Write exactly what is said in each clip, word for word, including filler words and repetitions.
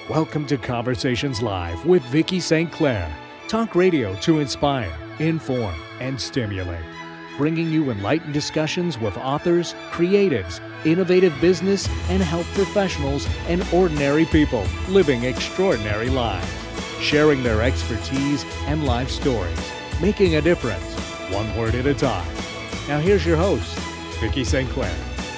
Welcome to Conversations Live with Vicki Saint Clair. Talk radio to inspire, inform, and stimulate. Bringing you enlightened discussions with authors, creatives, innovative business and health professionals, and ordinary people living extraordinary lives. Sharing their expertise and life stories. Making a difference, one word at a time. Now here's your host, Vicki Saint Clair.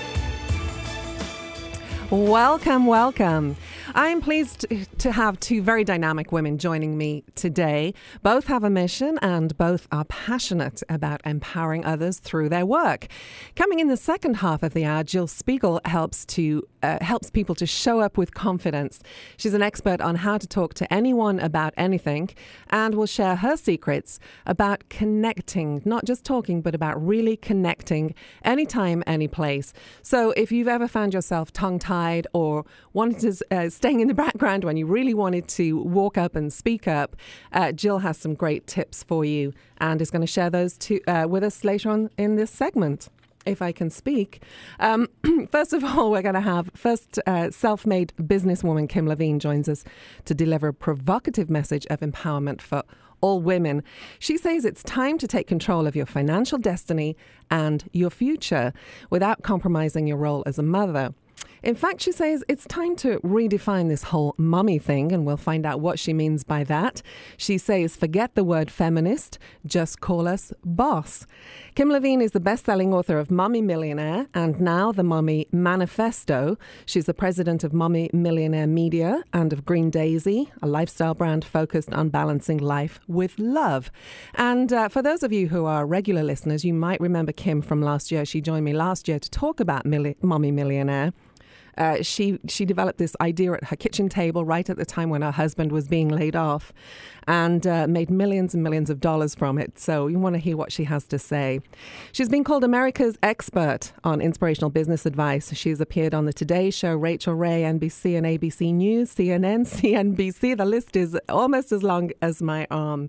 Welcome, welcome. I'm pleased to have two very dynamic women joining me today. Both have a mission and both are passionate about empowering others through their work. Coming in the second half of the hour, Jill Spiegel helps to uh, helps people to show up with confidence. She's an expert on how to talk to anyone about anything and will share her secrets about connecting, not just talking, but about really connecting anytime, any place. So if you've ever found yourself tongue-tied or wanted to uh, staying in the background when you really wanted to walk up and speak up, uh, Jill has some great tips for you and is going to share those to, uh, with us later on in this segment, if I can speak. Um, first of all, we're going to have first uh, self-made businesswoman Kim Levine joins us to deliver a provocative message of empowerment for all women. She says it's time to take control of your financial destiny and your future without compromising your role as a mother. In fact, she says it's time to redefine this whole mummy thing, and we'll find out what she means by that. She says, forget the word feminist, just call us boss. Kim Levine is the best-selling author of Mommy Millionaire and now the Mommy Manifesto. She's the president of Mommy Millionaire Media and of Green Daisy, a lifestyle brand focused on balancing life with love. And uh, for those of you who are regular listeners, you might remember Kim from last year. She joined me last year to talk about Milli- Mommy Millionaire. Uh, she she developed this idea at her kitchen table right at the time when her husband was being laid off and uh, made millions and millions of dollars from it. So you want to hear what she has to say. She's been called America's expert on inspirational business advice. She's appeared on The Today Show, Rachel Ray, N B C and A B C News, C N N, C N B C. The list is almost as long as my arm.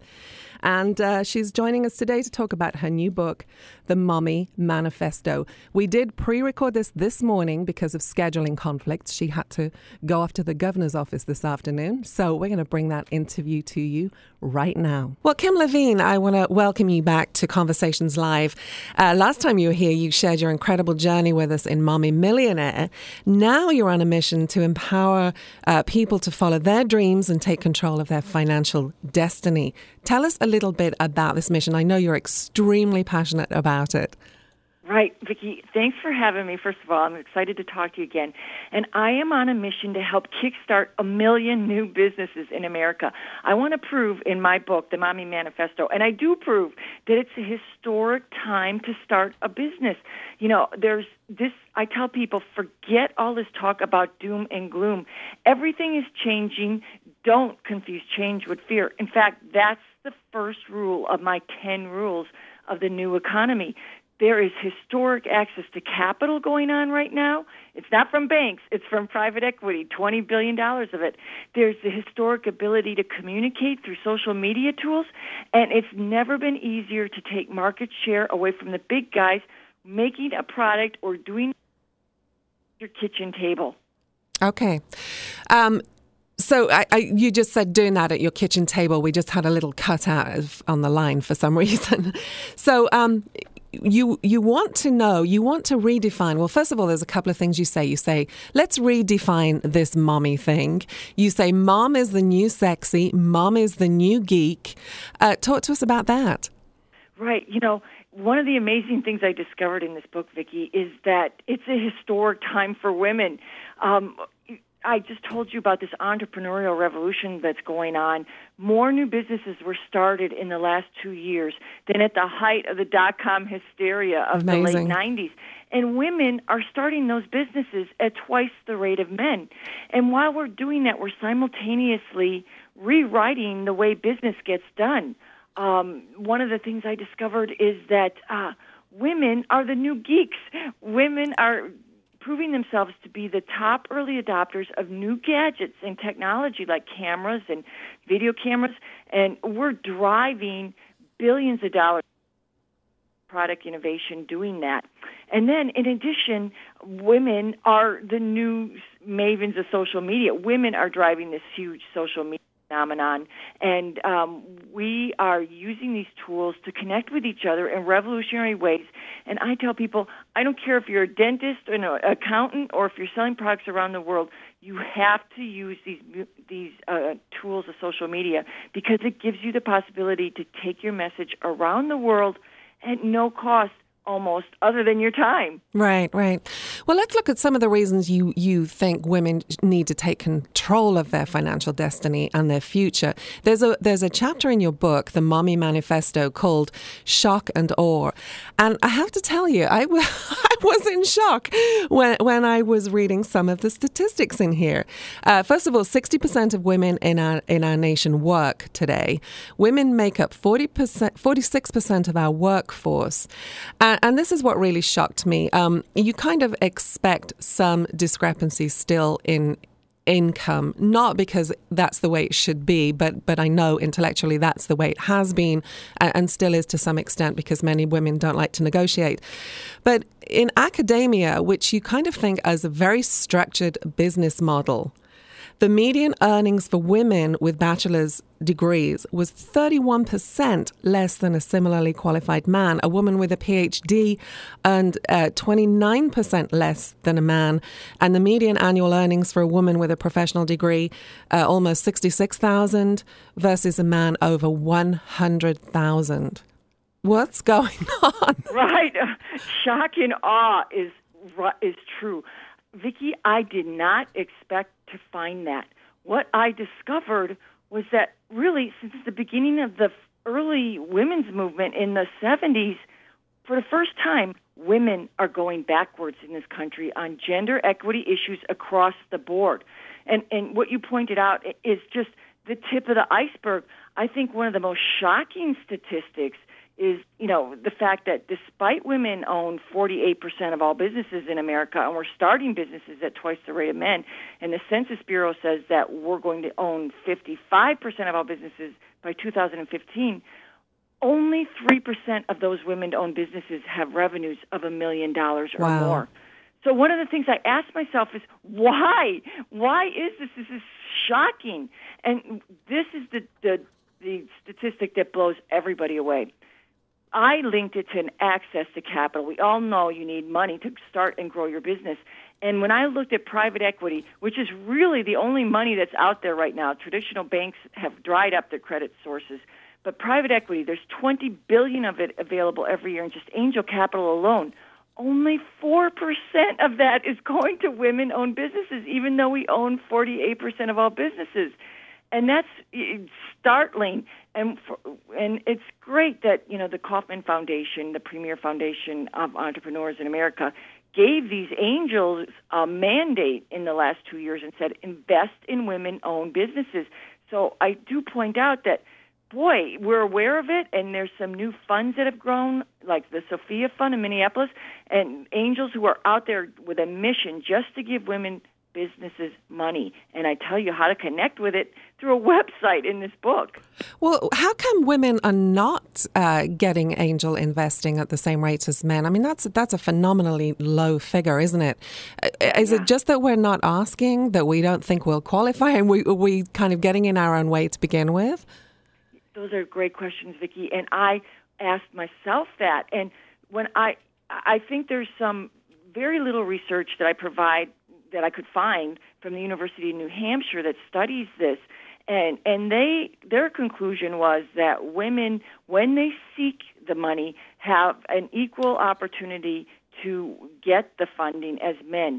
And uh, she's joining us today to talk about her new book, The Mommy Manifesto. We did pre-record this this morning because of scheduling conflicts. She had to go off to the governor's office this afternoon. So we're going to bring that interview to you right now. Well, Kim Levine, I want to welcome you back to Conversations Live. Uh, last time you were here, you shared your incredible journey with us in Mommy Millionaire. Now you're on a mission to empower uh, people to follow their dreams and take control of their financial destiny. Tell us a little bit about this mission. I know you're extremely passionate about it. Right, Vicki, thanks for having me. First of all, I'm excited to talk to you again. And I am on a mission to help kickstart a million new businesses in America. I want to prove in my book, The Mommy Manifesto, and I do prove that it's a historic time to start a business. You know, there's this, I tell people, forget all this talk about doom and gloom. Everything is changing. Don't confuse change with fear. In fact, that's the first rule of my ten rules of the new economy. There is historic access to capital going on right now. It's not from banks. It's from private equity, twenty billion dollars of it. There's the historic ability to communicate through social media tools, and it's never been easier to take market share away from the big guys making a product or doing your kitchen table. Okay. Um, So I, I, you just said doing that at your kitchen table. We just had a little cutout of, on the line for some reason. So um, you you want to know, you want to redefine. Well, first of all, there's a couple of things you say. You say, let's redefine this mommy thing. You say, mom is the new sexy. Mom is the new geek. Uh, talk to us about that. Right. You know, one of the amazing things I discovered in this book, Vicki, is that it's a historic time for women. Um I just told you about this entrepreneurial revolution that's going on. More new businesses were started in the last two years than at the height of the dot-com hysteria of Amazing. the late nineties. And women are starting those businesses at twice the rate of men. And while we're doing that, we're simultaneously rewriting the way business gets done. Um, one of the things I discovered is that uh, women are the new geeks. Women are proving themselves to be the top early adopters of new gadgets and technology like cameras and video cameras, and we're driving billions of dollars product innovation doing that. And then, in addition, women are the new mavens of social media. Women are driving this huge social media phenomenon, and um, we are using these tools to connect with each other in revolutionary ways. And I tell people, I don't care if you're a dentist or an accountant or if you're selling products around the world, you have to use these these uh, tools of social media because it gives you the possibility to take your message around the world at no cost, almost, other than your time. Right, right. Well, let's look at some of the reasons you, you think women need to take control of their financial destiny and their future. There's a there's a chapter in your book, The Mommy Manifesto, called Shock and Awe. And I have to tell you, I, w- I was in shock when, when I was reading some of the statistics in here. Uh, first of all, sixty percent of women in our, in our nation work today. Women make up forty percent, forty-six percent of our workforce. Uh, And this is what really shocked me. Um, you kind of expect some discrepancy still in income, not because that's the way it should be, but but I know intellectually that's the way it has been and, and still is to some extent because many women don't like to negotiate. But in academia, which you kind of think as a very structured business model, the median earnings for women with bachelor's degrees was thirty-one percent less than a similarly qualified man. A woman with a P H D earned uh, twenty-nine percent less than a man. And the median annual earnings for a woman with a professional degree, uh, almost sixty-six thousand versus a man over one hundred thousand. What's going on? Right. Shock and awe is is true. Vicki, I did not expect to find that. What I discovered was that really since the beginning of the early women's movement in the seventies, for the first time, women are going backwards in this country on gender equity issues across the board. And and what you pointed out is just the tip of the iceberg. I think one of the most shocking statistics is, you know, the fact that despite women own forty-eight percent of all businesses in America, and we're starting businesses at twice the rate of men, and the Census Bureau says that we're going to own fifty-five percent of all businesses by two thousand fifteen, only three percent of those women-owned businesses have revenues of a million dollars or wow. more. So one of the things I ask myself is, why? Why is this? This is shocking. And this is the, the, the statistic that blows everybody away. I linked it to an access to capital. We all know you need money to start and grow your business. And when I looked at private equity, which is really the only money that's out there right now, traditional banks have dried up their credit sources. But private equity, there's twenty billion dollars of it available every year in just angel capital alone. Only four percent of that is going to women-owned businesses, even though we own forty-eight percent of all businesses. And that's startling, and for, and it's great that, you know, the Kauffman Foundation, the premier foundation of entrepreneurs in America, gave these angels a mandate in the last two years and said, invest in women-owned businesses. So I do point out that, boy, we're aware of it, and there's some new funds that have grown, like the Sophia Fund in Minneapolis, and angels who are out there with a mission just to give women businesses money. And I tell you how to connect with it through a website in this book. Well, how come women are not uh, getting angel investing at the same rates as men? I mean, that's that's a phenomenally low figure, isn't it? Is yeah. it just that we're not asking, that we don't think we'll qualify, and we, are we kind of getting in our own way to begin with? Those are great questions, Vicki. And I asked myself that. And when I, I think there's some very little research that I provide that I could find from the University of New Hampshire that studies this. And and they their conclusion was that women, when they seek the money, have an equal opportunity to get the funding as men.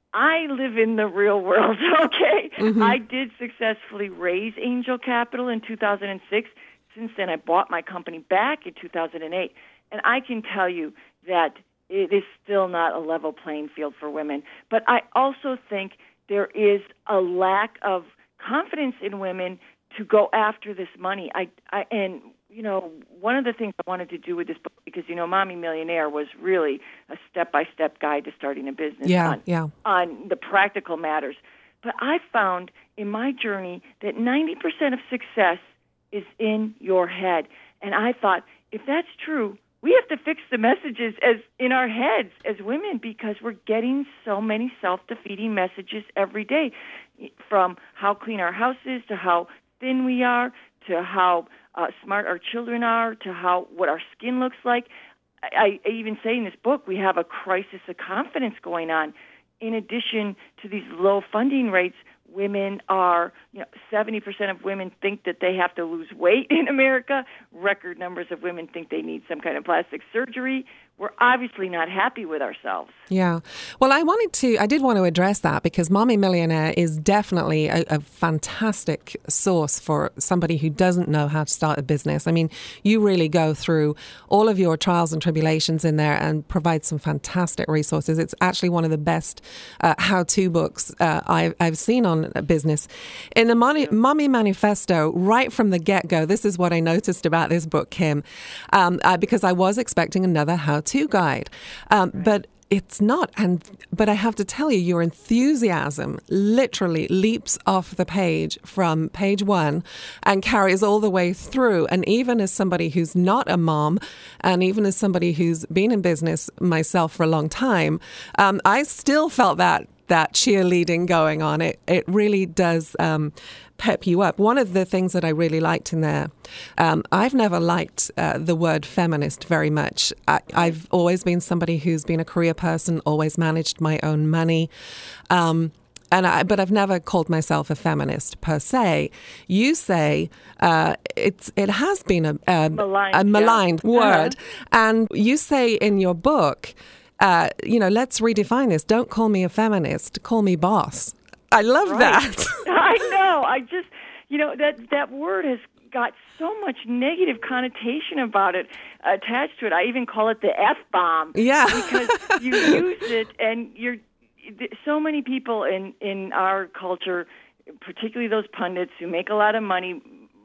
I live in the real world, okay? Mm-hmm. I did successfully raise angel capital in two thousand six. Since then, I bought my company back in two thousand eight. And I can tell you that it is still not a level playing field for women. But I also think there is a lack of confidence in women to go after this money. I, I and, you know, one of the things I wanted to do with this book, because, you know, Mommy Millionaire was really a step-by-step guide to starting a business yeah, on, yeah. on the practical matters. But I found in my journey that ninety percent of success is in your head. And I thought, if that's true, we have to fix the messages as in our heads as women, because we're getting so many self-defeating messages every day, from how clean our house is to how thin we are to how uh, smart our children are to how what our skin looks like. I, I even say in this book we have a crisis of confidence going on. In addition to these low funding rates, women are, you know, seventy percent of women think that they have to lose weight in America. Record numbers of women think they need some kind of plastic surgery. We're obviously not happy with ourselves. Yeah. Well, I wanted to, I did want to address that, because Mommy Millionaire is definitely a, a fantastic source for somebody who doesn't know how to start a business. I mean, you really go through all of your trials and tribulations in there and provide some fantastic resources. It's actually one of the best uh, how-to books uh, I've, I've seen on business. In the Mommy, Mommy Manifesto, right from the get-go, this is what I noticed about this book, Kim, um, uh, because I was expecting another how-to guide, um, right. but it's not. And but I have to tell you, your enthusiasm literally leaps off the page from page one and carries all the way through. And even as somebody who's not a mom, and even as somebody who's been in business myself for a long time, um, I still felt that that cheerleading going on. It it really does um, pep you up. One of the things that I really liked in there, um, I've never liked uh, the word feminist very much. I, I've always been somebody who's been a career person, always managed my own money. Um, and I, but I've never called myself a feminist per se. You say uh, it's it has been a, a maligned, a maligned yeah. word. Uh-huh. And you say in your book, Uh, you know, let's redefine this. Don't call me a feminist. Call me boss. I love right. that. I know. I just, you know, that, that word has got so much negative connotation about it attached to it. I even call it the F-bomb. Yeah. Because you use it, and you're so many people in, in our culture, particularly those pundits who make a lot of money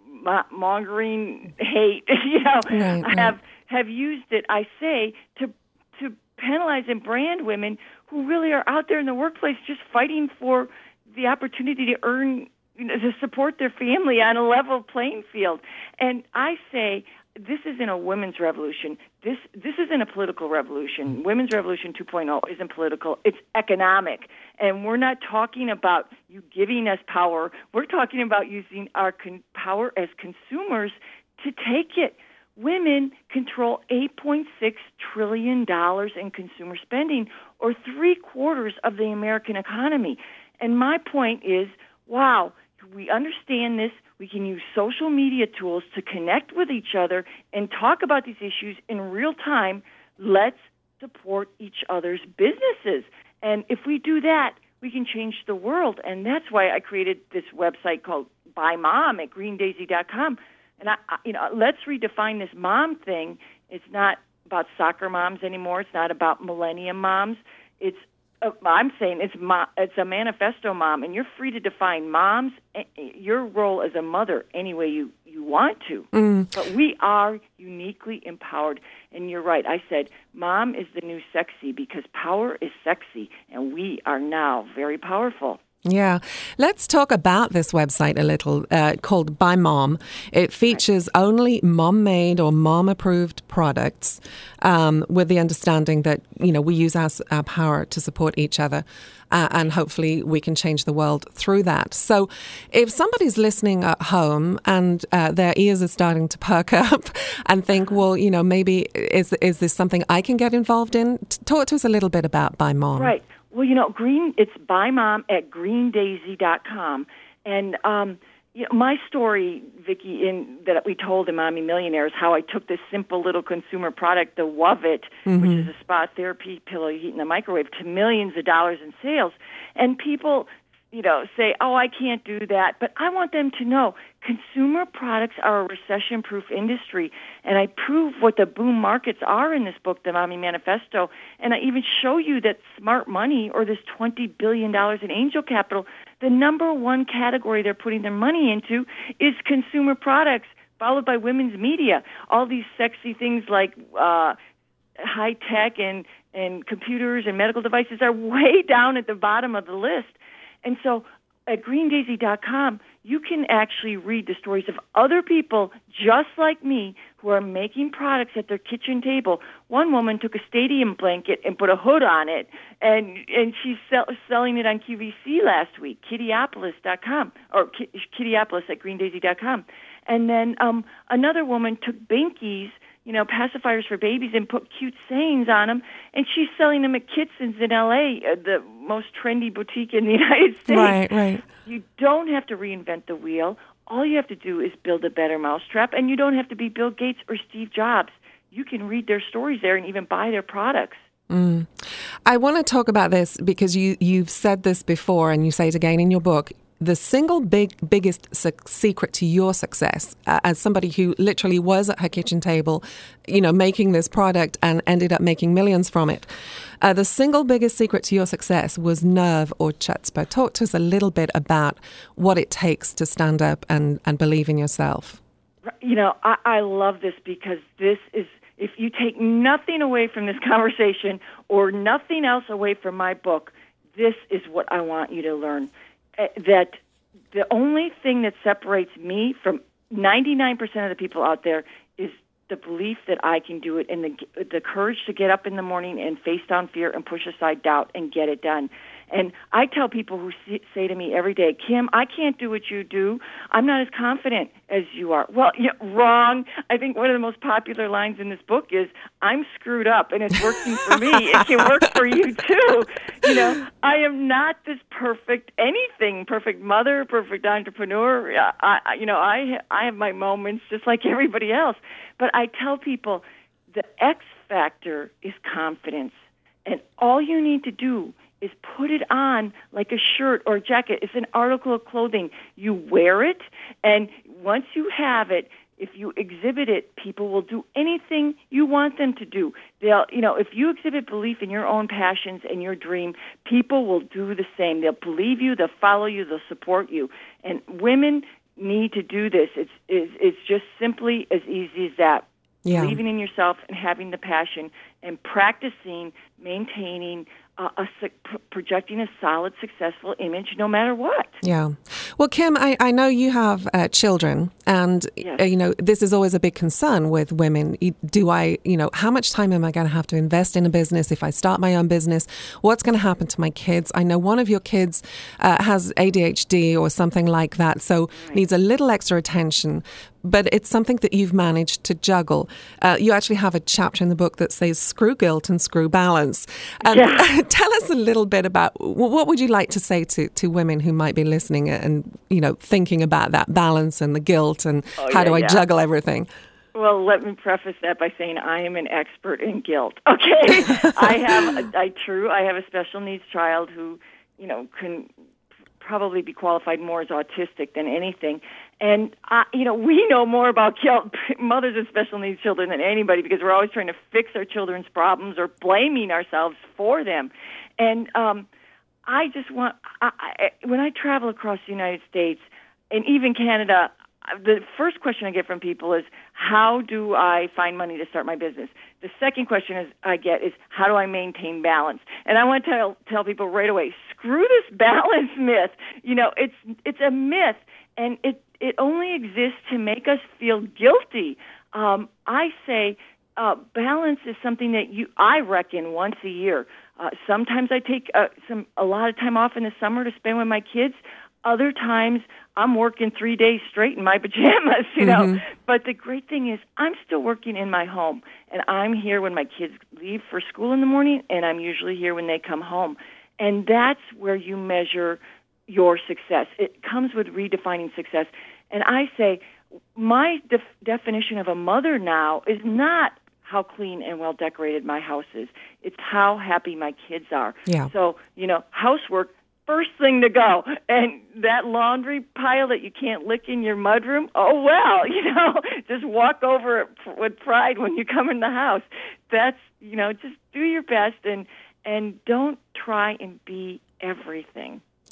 mongering hate, you know, right, have right. have used it, I say, to to penalize and brand women who really are out there in the workplace just fighting for the opportunity to earn, you know, to support their family on a level playing field. And I say this isn't a women's revolution. This this isn't a political revolution. Women's Revolution two point oh isn't political. It's economic. And we're not talking about you giving us power. We're talking about using our con- power as consumers to take it. Women control eight point six trillion dollars in consumer spending, or three quarters of the American economy. And my point is, wow, we understand this. We can use social media tools to connect with each other and talk about these issues in real time. Let's support each other's businesses. And if we do that, we can change the world. And that's why I created this website called By Mom at green daisy dot com. And, I, you know, let's redefine this mom thing. It's not about soccer moms anymore. It's not about millennium moms. It's uh, I'm saying it's mo- it's a manifesto mom, and you're free to define moms, your role as a mother, any way you, you want to. Mm. But we are uniquely empowered. And you're right. I said mom is the new sexy, because power is sexy, and we are now very powerful. Yeah. Let's talk about this website a little, uh, called By Mom. It features only mom-made or mom-approved products, um, with the understanding that, you know, we use our, our power to support each other, uh, and hopefully we can change the world through that. So if somebody's listening at home and uh, their ears are starting to perk up and think, well, you know, maybe is, is this something I can get involved in? Talk to us a little bit about By Mom. Right. Well, you know, Green. It's by mom at green daisy dot com, and um, you know, my story, Vicki, in that we told in Mommy Millionaire, is how I took this simple little consumer product, the Wovit, mm-hmm. which is a spa therapy pillow you heat in the microwave, to millions of dollars in sales. And people, you know, say, "Oh, I can't do that," but I want them to know consumer products are a recession-proof industry, and I prove what the boom markets are in this book, The Mommy Manifesto, and I even show you that smart money, or this twenty billion dollars in angel capital, the number one category they're putting their money into is consumer products, followed by women's media. All these sexy things like uh, high-tech and, and computers and medical devices are way down at the bottom of the list. And so at green daisy dot com, you can actually read the stories of other people just like me who are making products at their kitchen table. One woman took a stadium blanket and put a hood on it, and and she's sell, selling it on Q V C last week, Kittyopolis dot com, or Kittyopolis at green daisy dot com. And then um, another woman took Binkies, you know, pacifiers for babies, and put cute sayings on them, and she's selling them at Kitson's in L A, uh, the most trendy boutique in the United States. Right, right. You don't have to reinvent the wheel. All you have to do is build a better mousetrap, and you don't have to be Bill Gates or Steve Jobs. You can read their stories there and even buy their products. Mm. I want to talk about this because you, you've said this before, and you say it again in your book. The single big biggest su- secret to your success, uh, as somebody who literally was at her kitchen table, you know, making this product and ended up making millions from it, uh, the single biggest secret to your success was nerve or chutzpah. Talk to us a little bit about what it takes to stand up and, and believe in yourself. You know, I, I love this because this is, if you take nothing away from this conversation or nothing else away from my book, this is what I want you to learn. That the only thing that separates me from ninety-nine percent of the people out there is the belief that I can do it and the the courage to get up in the morning and face down fear and push aside doubt and get it done. And I tell people who say to me every day, Kim, I can't do what you do. I'm not as confident as you are. Well, yeah, wrong. I think one of the most popular lines in this book is, I'm screwed up and it's working for me. It can work for you too. You know, I am not this perfect anything, perfect mother, perfect entrepreneur. I, I, you know, I, I have my moments just like everybody else. But I tell people the X factor is confidence. And all you need to do is put it on like a shirt or a jacket. It's an article of clothing. You wear it, and once you have it, if you exhibit it, people will do anything you want them to do. They'll, you know, if you exhibit belief in your own passions and your dream, people will do the same. They'll believe you, they'll follow you, they'll support you. And women need to do this. It's it's, it's just simply as easy as that. Yeah. Believing in yourself and having the passion and practicing, maintaining, uh, a projecting a solid, successful image no matter what. Yeah. Well, Kim, I, I know you have uh, children, and yes. uh, you know, this is always a big concern with women. Do I, you know, how much time am I going to have to invest in a business if I start my own business? What's going to happen to my kids? I know one of your kids uh, has A D H D or something like that, so right. needs a little extra attention. But it's something that you've managed to juggle. Uh, you actually have a chapter in the book that says screw guilt and screw balance. And yeah. tell us a little bit about what would you like to say to, to women who might be listening and, you know, thinking about that balance and the guilt and oh, how yeah, do I yeah. juggle everything? Well, let me preface that by saying I am an expert in guilt. Okay, I have, I true, I have a special needs child who, you know, can probably be qualified more as autistic than anything. And, uh, you know, we know more about guilt, mothers of special needs children, than anybody because we're always trying to fix our children's problems or blaming ourselves for them. And um, I just want, I, I, when I travel across the United States and even Canada, the first question I get from people is, how do I find money to start my business? The second question is I get is, how do I maintain balance? And I want to tell, tell people right away, screw this balance myth. You know, it's it's a myth, and it, it only exists to make us feel guilty. Um, I say uh, balance is something that you, I reckon, once a year. Uh, sometimes I take uh, some a lot of time off in the summer to spend with my kids. Other times, I'm working three days straight in my pajamas, you know. Mm-hmm. But the great thing is I'm still working in my home, and I'm here when my kids leave for school in the morning, and I'm usually here when they come home. And that's where you measure your success. It comes with redefining success. And I say my def- definition of a mother now is not how clean and well-decorated my house is. It's how happy my kids are. Yeah. So, you know, housework, first thing to go. And that laundry pile that you can't lick in your mudroom, oh, well, you know, just walk over it with pride when you come in the house. That's, you know, just do your best and and don't try and be everything.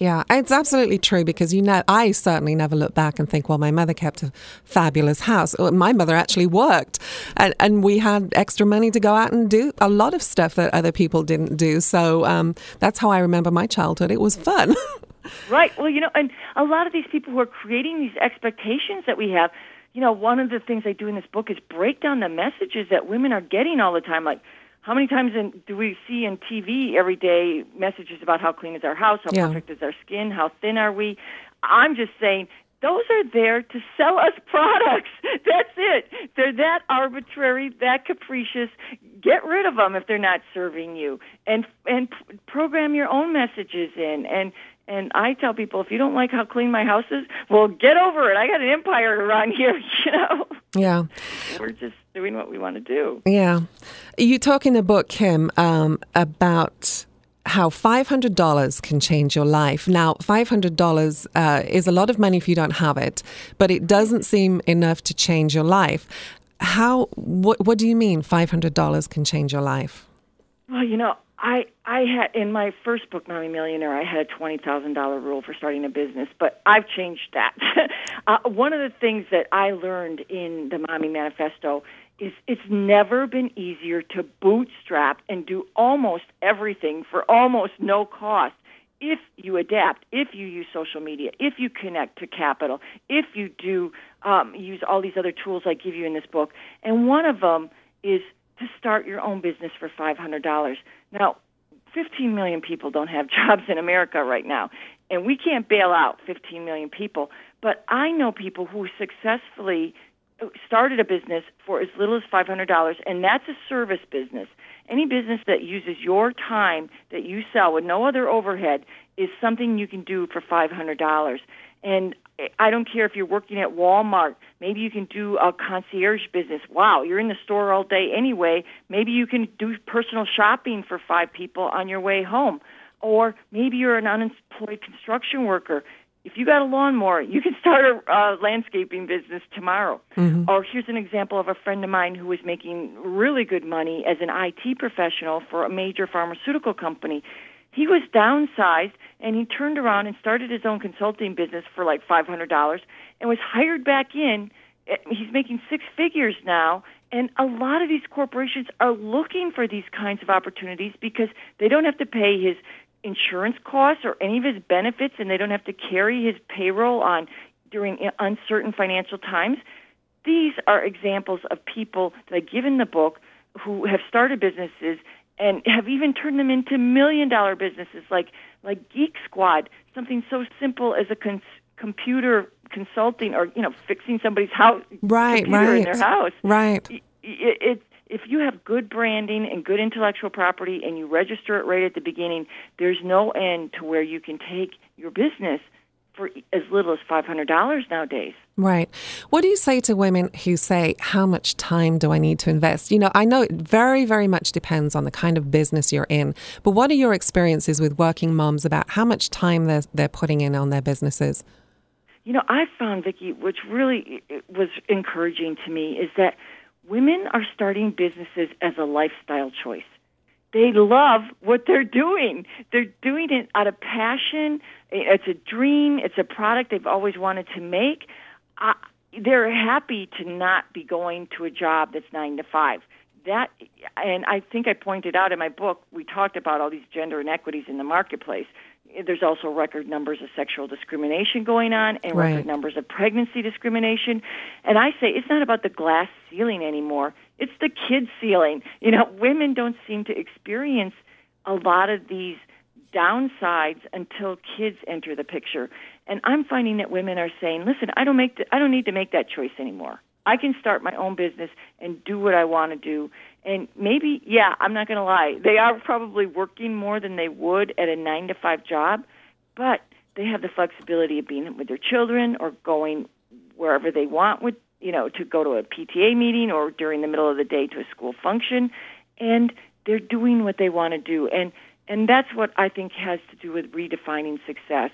Yeah, it's absolutely true because, you know, I certainly never look back and think, well, my mother kept a fabulous house. My mother actually worked and, and we had extra money to go out and do a lot of stuff that other people didn't do. So um, that's how I remember my childhood. It was fun. Right. Well, you know, and a lot of these people who are creating these expectations that we have, you know, one of the things I do in this book is break down the messages that women are getting all the time, like, how many times in, do we see in T V every day messages about how clean is our house, how yeah. perfect is our skin, how thin are we? I'm just saying those are there to sell us products. That's it. They're that arbitrary, that capricious. Get rid of them if they're not serving you, and and program your own messages in. And and I tell people, if you don't like how clean my house is, well, get over it. I got an empire to run here, you know. Yeah. We're just doing what we want to do. Yeah. You talk in the book, Kim, um, about how five hundred dollars can change your life. Now, five hundred dollars uh, is a lot of money if you don't have it, but it doesn't seem enough to change your life. How? What, what do you mean five hundred dollars can change your life? Well, you know, I, I had, in my first book, Mommy Millionaire, I had a twenty thousand dollars rule for starting a business, but I've changed that. uh, one of the things that I learned in the Mommy Manifesto is it's never been easier to bootstrap and do almost everything for almost no cost if you adapt, if you use social media, if you connect to capital, if you do um, use all these other tools I give you in this book. And one of them is to start your own business for five hundred dollars. Now, fifteen million people don't have jobs in America right now, and we can't bail out fifteen million people. But I know people who successfully started a business for as little as five hundred dollars, and that's a service business. Any business that uses your time that you sell with no other overhead is something you can do for five hundred dollars. And I don't care if you're working at Walmart. Maybe you can do a concierge business. Wow, you're in the store all day anyway. Maybe you can do personal shopping for five people on your way home. Or maybe you're an unemployed construction worker. If you got a lawnmower, you can start a uh, landscaping business tomorrow. Mm-hmm. Or here's an example of a friend of mine who was making really good money as an I T professional for a major pharmaceutical company. He was downsized, and he turned around and started his own consulting business for like five hundred dollars and was hired back in. He's making six figures now, and a lot of these corporations are looking for these kinds of opportunities because they don't have to pay his insurance costs or any of his benefits, and they don't have to carry his payroll on during uncertain financial times. These are examples of people that I give in the book who have started businesses and have even turned them into million-dollar businesses like like Geek Squad, something so simple as a con- computer consulting or, you know, fixing somebody's house, right, computer right. in their house. Right. It, it, it, if you have good branding and good intellectual property and you register it right at the beginning, there's no end to where you can take your business for as little as five hundred dollars nowadays. Right. What do you say to women who say, how much time do I need to invest? You know, I know it very, very much depends on the kind of business you're in, but what are your experiences with working moms about how much time they're, they're putting in on their businesses? You know, I found, Vicki, which really was encouraging to me, is that women are starting businesses as a lifestyle choice. They love what they're doing. They're doing it out of passion. It's a dream. It's a product they've always wanted to make. Uh, they're happy to not be going to a job that's nine to five. That, and I think I pointed out in my book, we talked about all these gender inequities in the marketplace. There's also record numbers of sexual discrimination going on and right. record numbers of pregnancy discrimination. And I say it's not about the glass ceiling anymore. It's the kid ceiling. You know, women don't seem to experience a lot of these downsides until kids enter the picture. And I'm finding that women are saying, listen, I don't make the, I don't need to make that choice anymore. I can start my own business and do what I want to do. And maybe, yeah, I'm not going to lie, they are probably working more than they would at a nine to five job, but they have the flexibility of being with their children or going wherever they want with, you know, to go to a P T A meeting or during the middle of the day to a school function. And they're doing what they want to do. And and that's what I think has to do with redefining success.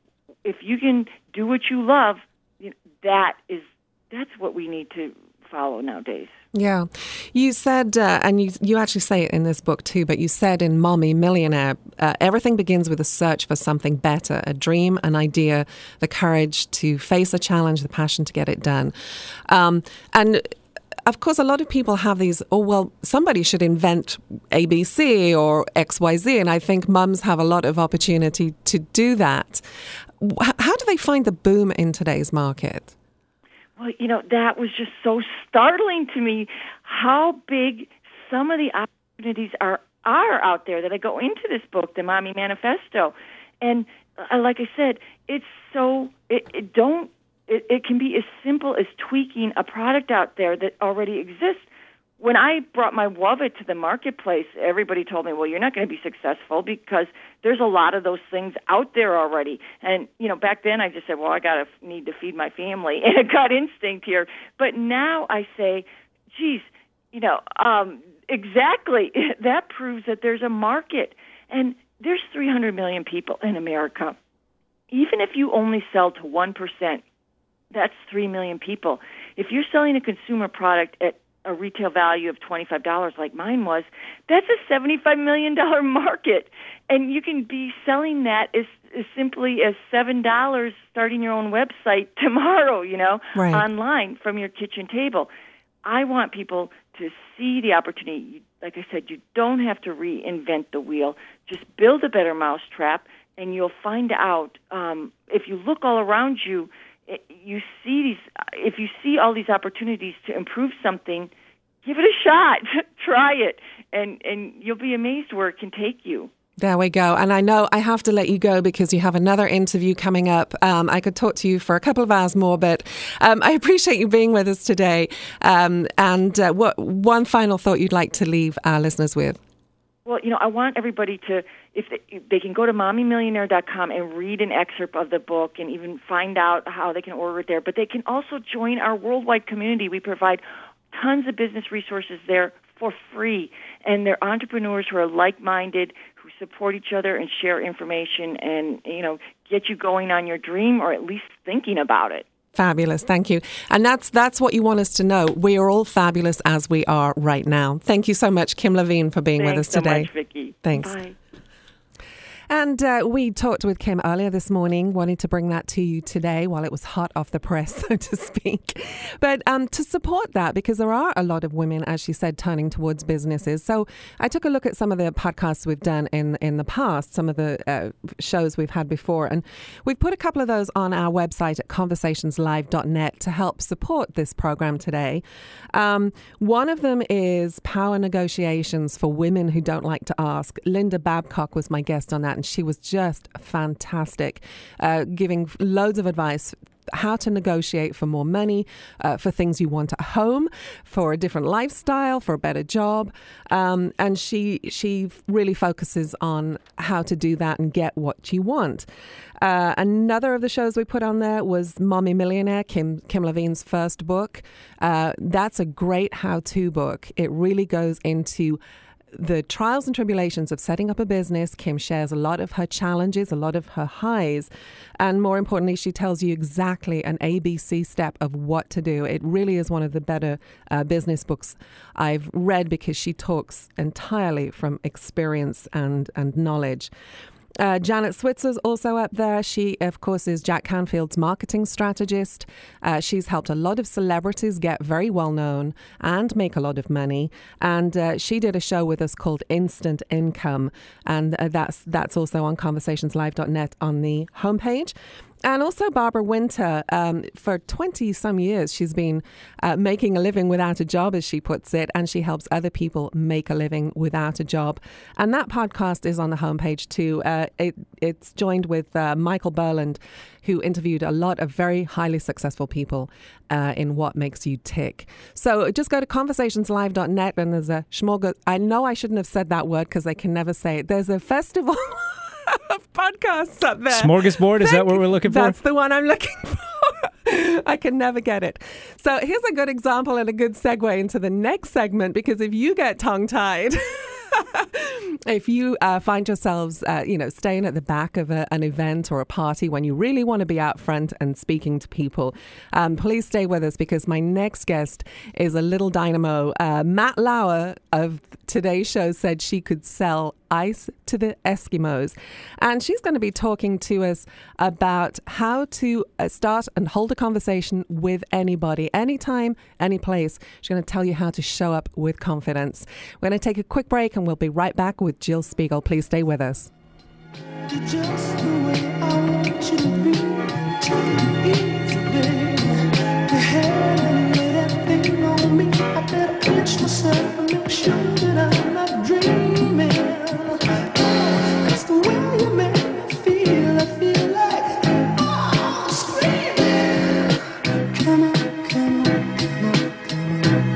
If you can do what you love, you know, that is that's what we need to follow nowadays. Yeah. You said, uh, and you you actually say it in this book too, but you said in Mommy Millionaire, uh, everything begins with a search for something better, a dream, an idea, the courage to face a challenge, the passion to get it done. Um, and of course, a lot of people have these, oh, well, somebody should invent A B C or X Y Z. And I think mums have a lot of opportunity to do that. How do they find the boom in today's market? Well, you know, that was just so startling to me, how big some of the opportunities are, are out there that I go into this book, the Mommy Manifesto. And uh, like I said, it's so, it, it don't, It, it can be as simple as tweaking a product out there that already exists. When I brought my Wovit to the marketplace, everybody told me, well, you're not going to be successful because there's a lot of those things out there already. And, you know, back then I just said, well, I got to need to feed my family and a gut instinct here. But now I say, geez, you know, um, exactly. That proves that there's a market. And there's three hundred million people in America. Even if you only sell to one percent, that's three million people. If you're selling a consumer product at a retail value of twenty-five dollars like mine was, that's a seventy-five million dollars market. And you can be selling that as, as simply as seven dollars starting your own website tomorrow, you know, right. online from your kitchen table. I want people to see the opportunity. Like I said, you don't have to reinvent the wheel. Just build a better mousetrap, and you'll find out, um, if you look all around you, you see these. If you see all these opportunities to improve something, give it a shot. Try it, and and you'll be amazed where it can take you. There we go. And I know I have to let you go because you have another interview coming up. Um, I could talk to you for a couple of hours more, but um, I appreciate you being with us today. Um, and uh, what one final thought you'd like to leave our listeners with? Well, you know, I want everybody to, if they, if they can go to mommy millionaire dot com and read an excerpt of the book and even find out how they can order it there. But they can also join our worldwide community. We provide tons of business resources there for free. And they're entrepreneurs who are like-minded, who support each other and share information and, you know, get you going on your dream or at least thinking about it. Fabulous. Thank you. And that's that's what you want us to know. We are all fabulous as we are right now. Thank you so much, Kim Levine, for being Thanks with us so today. Much, Vicki. Thanks. Bye. And uh, we talked with Kim earlier this morning, wanting to bring that to you today while it was hot off the press, so to speak. But um, to support that, because there are a lot of women, as she said, turning towards businesses. So I took a look at some of the podcasts we've done in, in the past, some of the uh, shows we've had before. And we've put a couple of those on our website at conversations live dot net to help support this program today. Um, one of them is power negotiations for women who don't like to ask. Linda Babcock was my guest on that, and she was just fantastic, uh, giving loads of advice how to negotiate for more money, uh, for things you want at home, for a different lifestyle, for a better job. Um, and she she really focuses on how to do that and get what you want. Uh, another of the shows we put on there was Mommy Millionaire, Kim, Kim Levine's first book. Uh, that's a great how-to book. It really goes into the trials and tribulations of setting up a business. Kim shares a lot of her challenges, a lot of her highs, and more importantly, she tells you exactly an A B C step of what to do. It really is one of the better uh, business books I've read because she talks entirely from experience and, and knowledge. Uh, Janet Switzer's also up there. She, of course, is Jack Canfield's marketing strategist. Uh, she's helped a lot of celebrities get very well known and make a lot of money. And uh, she did a show with us called Instant Income. And uh, that's that's also on conversations live dot net on the homepage. And also Barbara Winter, um, for twenty some years, she's been uh, making a living without a job, as she puts it, and she helps other people make a living without a job. And that podcast is on the homepage too. Uh, it, it's joined with uh, Michael Berland, who interviewed a lot of very highly successful people uh, in What Makes You Tick. So just go to conversations live dot net and there's a smorgasbord. I know I shouldn't have said that word because I can never say it. There's a festival of podcasts up there. Smorgasbord, is that what we're looking for? That's the one I'm looking for. I can never get it. So here's a good example and a good segue into the next segment, because if you get tongue-tied, if you uh, find yourselves, uh, you know, staying at the back of a, an event or a party when you really want to be out front and speaking to people, um, please stay with us because my next guest is a little dynamo. Uh, Matt Lauer of today's show said she could sell ice to the Eskimos. And she's going to be talking to us about how to uh, start and hold a conversation with anybody, anytime, any place. She's going to tell you how to show up with confidence. We're going to take a quick break and we'll be right back with Jill Spiegel. Please stay with us. You're just the way I want you to be. Take it easy, baby. Go ahead and lay that thing on me. I better pinch myself and make sure that I'm not dreaming. That's the way you make me feel. I feel like oh, I'm screaming. Come on, come on, come on,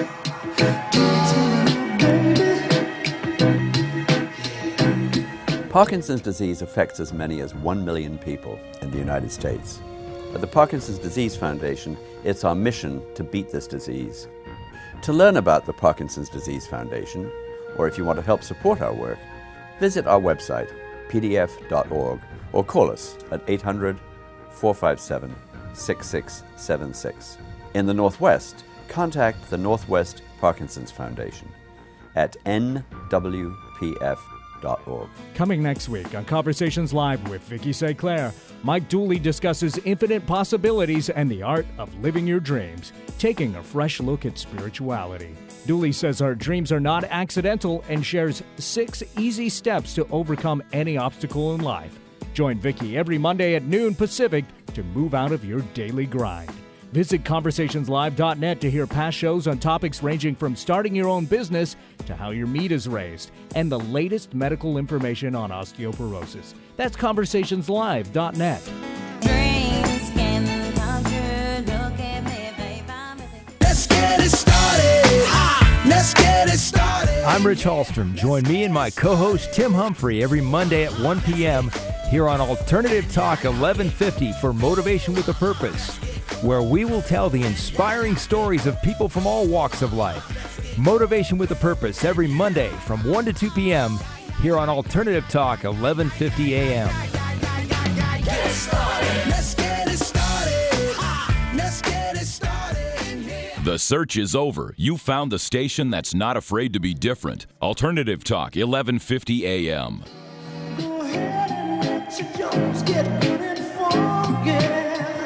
come on. Baby. Parkinson's disease affects as many as one million people in the United States. At the Parkinson's Disease Foundation, it's our mission to beat this disease. To learn about the Parkinson's Disease Foundation, or if you want to help support our work, visit our website, p d f dot org, or call us at eight hundred, four five seven, six six seven six. In the Northwest, contact the Northwest Parkinson's Foundation at n w p f dot org. Coming next week on Conversations Live with Vicki Saint Clair, Mike Dooley discusses infinite possibilities and the art of living your dreams, taking a fresh look at spirituality. Dooley says our dreams are not accidental and shares six easy steps to overcome any obstacle in life. Join Vicki every Monday at noon Pacific to move out of your daily grind. Visit conversations live dot net to hear past shows on topics ranging from starting your own business to how your meat is raised and the latest medical information on osteoporosis. That's conversations live dot net. Dreams can come true. Look at me, babe. I'm Let's get it started. Ah, let's get it started. I'm Rich Hallstrom. Join me and my co-host Tim Humphrey every Monday at one p.m. here on Alternative Talk eleven fifty for Motivation with a Purpose, where we will tell the inspiring stories of people from all walks of life. Motivation with a Purpose every Monday from one to two p.m. here on Alternative Talk eleven fifty a.m. Get started. Let's get it started. Ah, let's get it started. Yeah. The search is over. You found the station that's not afraid to be different. Alternative Talk eleven fifty a.m. Go ahead and let your Jones get good and funky.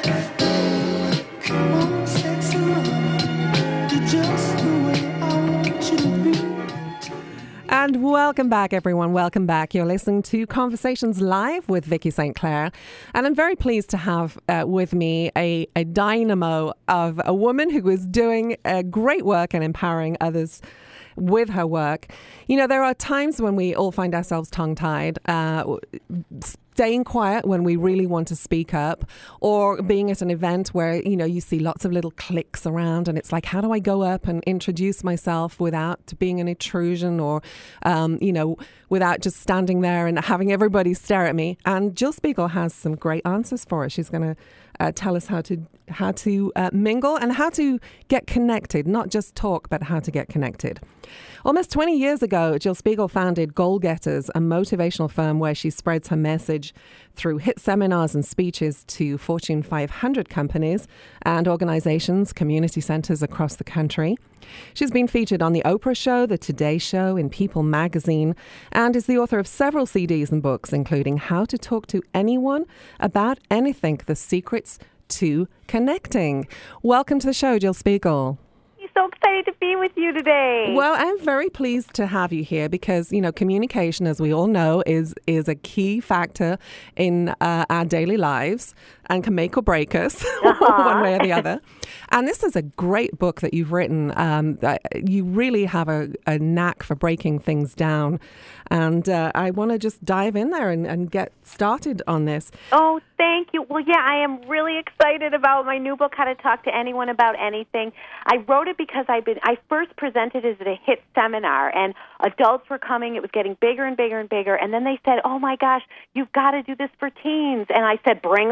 Come on, sexy love. You're just the way I want you to be. And welcome back, everyone. Welcome back. You're listening to Conversations Live with Vicki Saint Clair. And I'm very pleased to have uh, with me a, a dynamo of a woman who is doing uh, great work and empowering others with her work. You know, there are times when we all find ourselves tongue-tied, uh, staying quiet when we really want to speak up, or being at an event where, you know, you see lots of little cliques around and it's like, how do I go up and introduce myself without being an intrusion or, um, you know, without just standing there and having everybody stare at me? And Jill Spiegel has some great answers for us. She's going to uh, tell us how to how to uh, mingle and how to get connected, not just talk, but how to get connected. Almost twenty years ago, Jill Spiegel founded Goal Getters, a motivational firm where she spreads her message through hit seminars and speeches to Fortune five hundred companies and organizations, community centers across the country. She's been featured on The Oprah Show, The Today Show, in People magazine, and is the author of several C Ds and books, including How to Talk to Anyone About Anything, The Secrets to Connecting. Welcome to the show, Jill Spiegel. So excited to be with you today. Well, I'm very pleased to have you here because, you know, communication, as we all know, is is a key factor in uh, our daily lives and can make or break us uh-huh. one way or the other. And this is a great book that you've written. Um, you really have a, a knack for breaking things down. And uh, I want to just dive in there and, and get started on this. Oh, thank you. Well, yeah, I am really excited about my new book, How to Talk to Anyone About Anything. I wrote it because I've been, I first presented it at a HIT seminar, and adults were coming. It was getting bigger and bigger and bigger. And then they said, oh, my gosh, you've got to do this for teens. And I said, bring them along.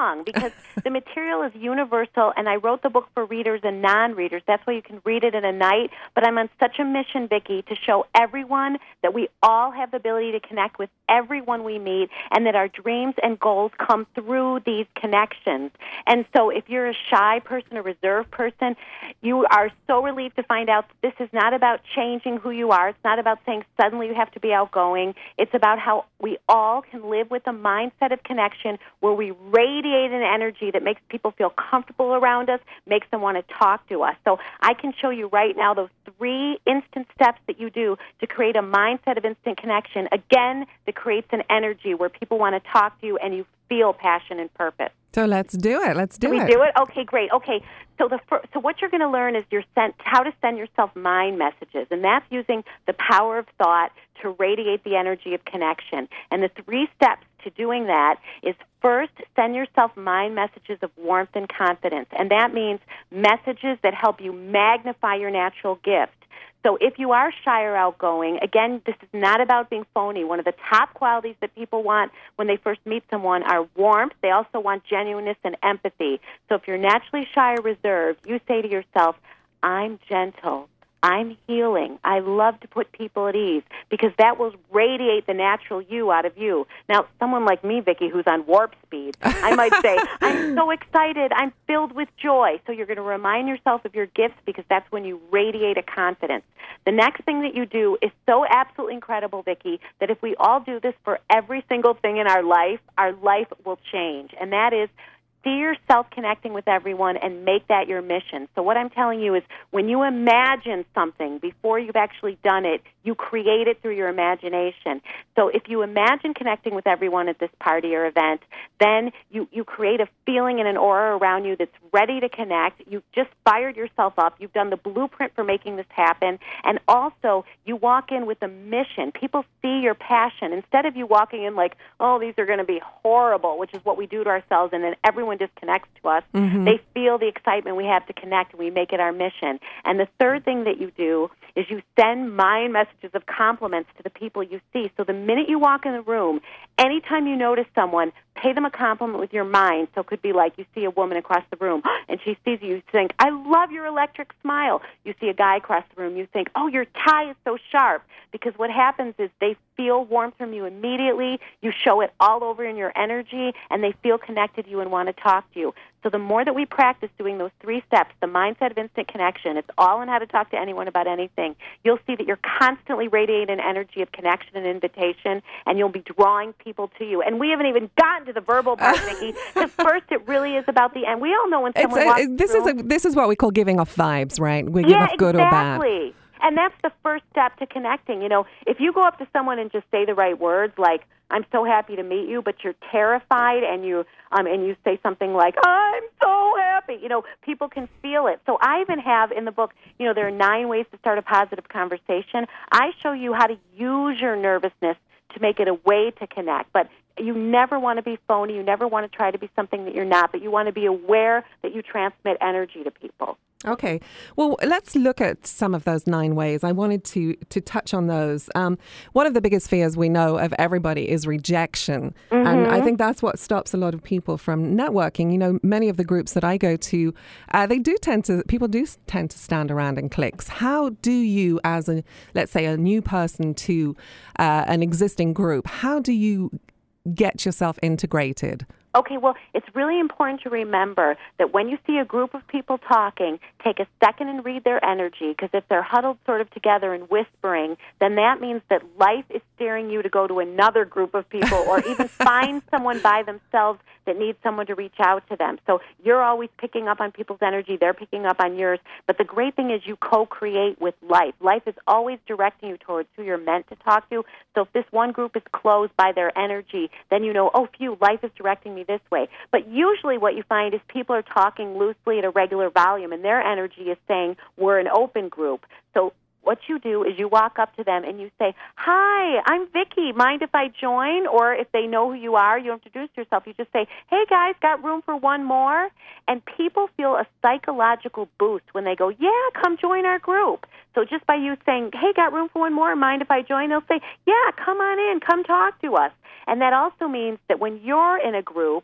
long because the material is universal, and I wrote the book for readers and non-readers. That's why you can read it in a night. But I'm on such a mission, Vicki, to show everyone that we all have the ability to connect with everyone we meet, and that our dreams and goals come through these connections. And so if you're a shy person, a reserved person, you are so relieved to find out that this is not about changing who you are. It's not about saying suddenly you have to be outgoing. It's about how we all can live with a mindset of connection where we radiate an energy that makes people feel comfortable around us, makes them want to talk to us. So I can show you right now those three instant steps that you do to create a mindset of instant connection, again, that creates an energy where people want to talk to you and you feel passion and purpose. So let's do it. Let's do Can it. we do it? Okay, great. Okay, so the fir- so what you're going to learn is you're sent how to send yourself mind messages, and that's using the power of thought to radiate the energy of connection. And the three steps to doing that is first, send yourself mind messages of warmth and confidence, and that means messages that help you magnify your natural gift. So if you are shy or outgoing, again, this is not about being phony. One of the top qualities that people want when they first meet someone are warmth. They also want genuineness and empathy. So if you're naturally shy or reserved, you say to yourself, I'm gentle. I'm healing. I love to put people at ease, because that will radiate the natural you out of you. Now, someone like me, Vicki, who's on warp speed, I might say, I'm so excited. I'm filled with joy. So you're going to remind yourself of your gifts, because that's when you radiate a confidence. The next thing that you do is so absolutely incredible, Vicki, that if we all do this for every single thing in our life, our life will change. And that is, see yourself connecting with everyone and make that your mission. So what I'm telling you is when you imagine something before you've actually done it, you create it through your imagination. So if you imagine connecting with everyone at this party or event, then you, you create a feeling and an aura around you that's ready to connect. You've just fired yourself up. You've done the blueprint for making this happen. And also, you walk in with a mission. People see your passion. Instead of you walking in like, oh, these are going to be horrible, which is what we do to ourselves, and then everyone disconnects to us. Mm-hmm. They feel the excitement we have to connect, and we make it our mission. And the third thing that you do is you send mind messages of compliments to the people you see. So the minute you walk in the room, anytime you notice someone, pay them a compliment with your mind. So it could be like you see a woman across the room, and she sees you, you think, I love your electric smile. You see a guy across the room, you think, oh, your tie is so sharp. Because what happens is they feel warmth from you immediately. You show it all over in your energy, and they feel connected to you and want to talk to you. So the more that we practice doing those three steps, the mindset of instant connection, it's all in how to talk to anyone about anything, you'll see that you're constantly radiating an energy of connection and invitation, and you'll be drawing people to you. And we haven't even gotten to the verbal part, Vicki, because first it really is about the end. We all know when someone it's a, walks this through, is a, this is what we call giving off vibes, right? We give yeah, off good exactly. or bad. And that's the first step to connecting. You know, if you go up to someone and just say the right words, like, I'm so happy to meet you, but you're terrified, and you um, and you say something like, I'm so happy, you know, people can feel it. So I even have in the book, you know, there are nine ways to start a positive conversation. I show you how to use your nervousness to make it a way to connect. But you never want to be phony. You never want to try to be something that you're not, but you want to be aware that you transmit energy to people. Okay. Well, let's look at some of those nine ways. I wanted to to touch on those. Um, one of the biggest fears we know of everybody is rejection. Mm-hmm. And I think that's what stops a lot of people from networking. You know, many of the groups that I go to, uh, they do tend to, people do tend to stand around in cliques. How do you, as a, let's say, a new person to uh, an existing group, how do you get yourself integrated? Okay, well, it's really important to remember that when you see a group of people talking, take a second and read their energy, because if they're huddled sort of together and whispering, then that means that life is steering you to go to another group of people or even find someone by themselves that needs someone to reach out to them. So you're always picking up on people's energy, they're picking up on yours, but the great thing is you co-create with life. Life is always directing you towards who you're meant to talk to. So if this one group is closed by their energy, then you know, oh, phew, life is directing me this way. But usually what you find is people are talking loosely at a regular volume, and their energy is saying, we're an open group. So what you do is you walk up to them and you say, hi, I'm Vicki. Mind if I join? Or if they know who you are, you introduce yourself. You just say, hey, guys, got room for one more? And people feel a psychological boost when they go, yeah, come join our group. So just by you saying, hey, got room for one more? Mind if I join? They'll say, yeah, come on in. Come talk to us. And that also means that when you're in a group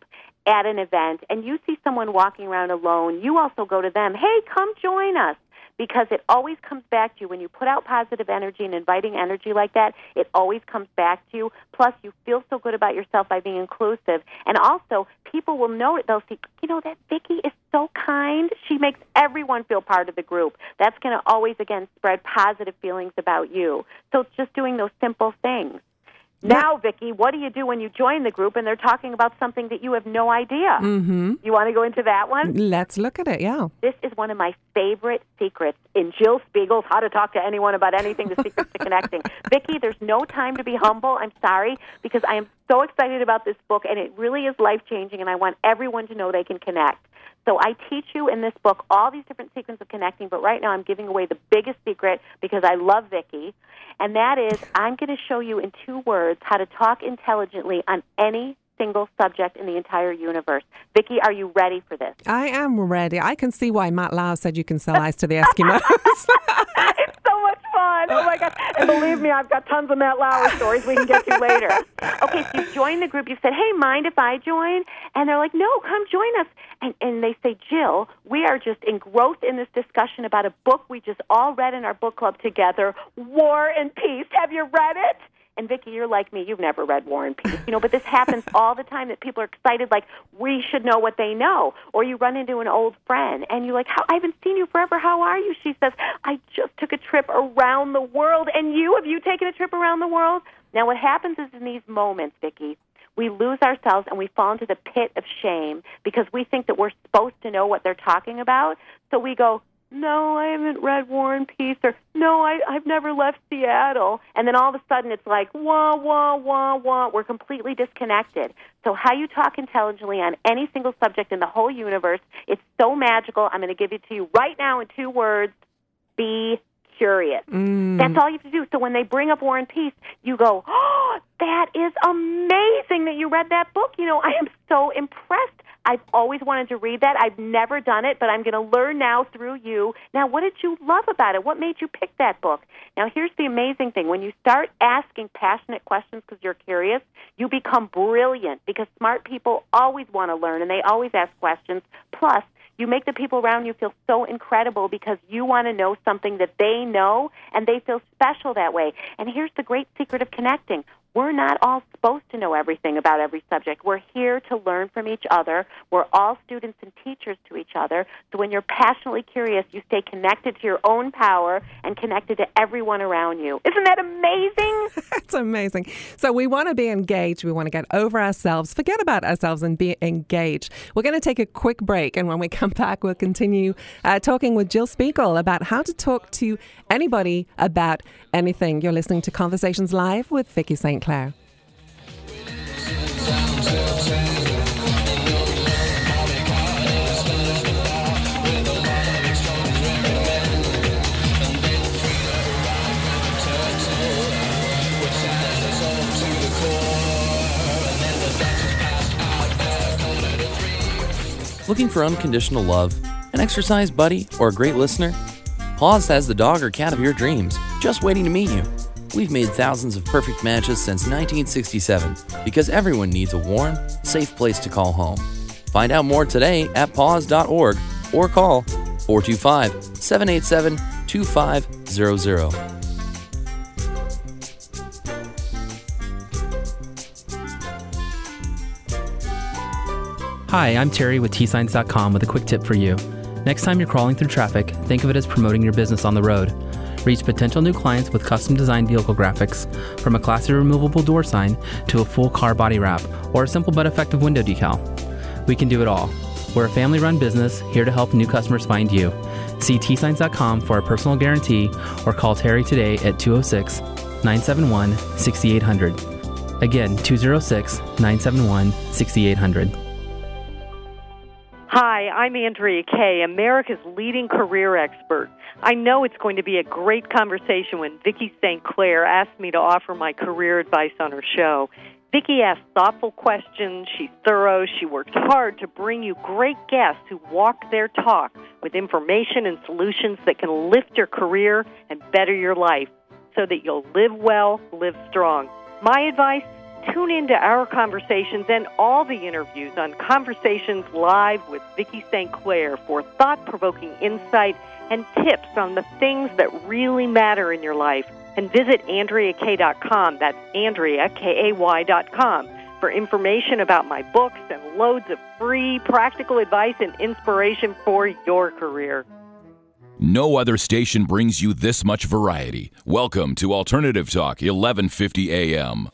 at an event and you see someone walking around alone, you also go to them, hey, come join us. Because it always comes back to you. When you put out positive energy and inviting energy like that, it always comes back to you. Plus, you feel so good about yourself by being inclusive. And also, people will know it. They'll see, you know, that Vicki is so kind. She makes everyone feel part of the group. That's going to always, again, spread positive feelings about you. So it's just doing those simple things. Now, Vicki, what do you do when you join the group and they're talking about something that you have no idea? Mm-hmm. You want to go into that one? Let's look at it, yeah. This is one of my favorite secrets in Jill Spiegel's How to Talk to Anyone About Anything, The Secrets to Connecting. Vicki, there's no time to be humble. I'm sorry, because I am so excited about this book, and it really is life-changing, and I want everyone to know they can connect. So I teach you in this book all these different secrets of connecting, but right now I'm giving away the biggest secret because I love Vicki, and that is I'm going to show you in two words how to talk intelligently on any single subject in the entire universe. Vicki, are you ready for this? I am ready. I can see why Matt Lau said you can sell ice to the Eskimos. It's so much fun. Oh, my God. And believe me, I've got tons of Matt Lauer stories we can get to later. Okay, so you've joined the group. You've said, hey, mind if I join? And they're like, no, come join us. And, and they say, Jill, we are just engrossed in this discussion about a book we just all read in our book club together, War and Peace. Have you read it? And Vicki, you're like me. You've never read War and Peace, you know, but this happens all the time that people are excited, like we should know what they know. Or you run into an old friend, and you're like, "How I haven't seen you forever. How are you?" She says, "I just took a trip around the world." And you, have you taken a trip around the world? Now, what happens is in these moments, Vicki, we lose ourselves and we fall into the pit of shame because we think that we're supposed to know what they're talking about. So we go, no, I haven't read War and Peace, or no, I, I've never left Seattle. And then all of a sudden it's like, wah, wah, wah, wah. We're completely disconnected. So how you talk intelligently on any single subject in the whole universe, it's so magical. I'm going to give it to you right now in two words. Be curious. Mm. That's all you have to do. So when they bring up War and Peace, you go, oh, that is amazing that you read that book. You know, I am so impressed. I've always wanted to read that. I've never done it, but I'm going to learn now through you. Now, what did you love about it? What made you pick that book? Now, here's the amazing thing. When you start asking passionate questions because you're curious, you become brilliant because smart people always want to learn, and they always ask questions. Plus, you make the people around you feel so incredible because you want to know something that they know, and they feel special that way. And here's the great secret of connecting. We're not all supposed to know everything about every subject. We're here to learn from each other. We're all students and teachers to each other. So when you're passionately curious, you stay connected to your own power and connected to everyone around you. Isn't that amazing? It's amazing. So we want to be engaged. We want to get over ourselves, forget about ourselves, and be engaged. We're going to take a quick break, and when we come back, we'll continue uh, talking with Jill Spiegel about how to talk to anybody about anything. You're listening to Conversations Live with Vicki Saint Clair. Looking for unconditional love, an exercise buddy, or a great listener? Paws has the dog or cat of your dreams, just waiting to meet you. We've made thousands of perfect matches since nineteen sixty-seven because everyone needs a warm, safe place to call home. Find out more today at paws dot org or call four two five, seven eight seven, two five zero zero. Hi, I'm Terry with T signs dot com with a quick tip for you. Next time you're crawling through traffic, think of it as promoting your business on the road. Reach potential new clients with custom-designed vehicle graphics, from a classy removable door sign to a full car body wrap or a simple but effective window decal. We can do it all. We're a family-run business here to help new customers find you. See T signs dot com for a personal guarantee or call Terry today at two oh six, nine seven one, six eight zero zero. Again, two oh six, nine seven one, six eight zero zero. Hi, I'm Andrea Kay, America's leading career expert. I know it's going to be a great conversation when Vicki Saint Clair asked me to offer my career advice on her show. Vicki asks thoughtful questions, she's thorough, she works hard to bring you great guests who walk their talk with information and solutions that can lift your career and better your life so that you'll live well, live strong. My advice? tune into our conversations and all the interviews on Conversations Live with Vicki Saint Clair for thought-provoking insight and tips on the things that really matter in your life. And visit Andrea Kay dot com. That's Andrea, K A Y dot com, for information about my books and loads of free practical advice and inspiration for your career. No other station brings you this much variety. Welcome to Alternative Talk, eleven fifty A M.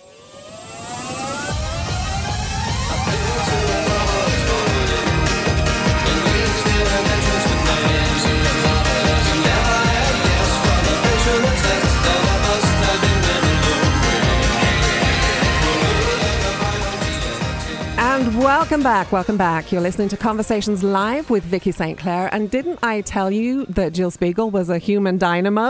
And welcome back, welcome back. You're listening to Conversations Live with Vicki Saint Clair. And didn't I tell you that Jill Spiegel was a human dynamo?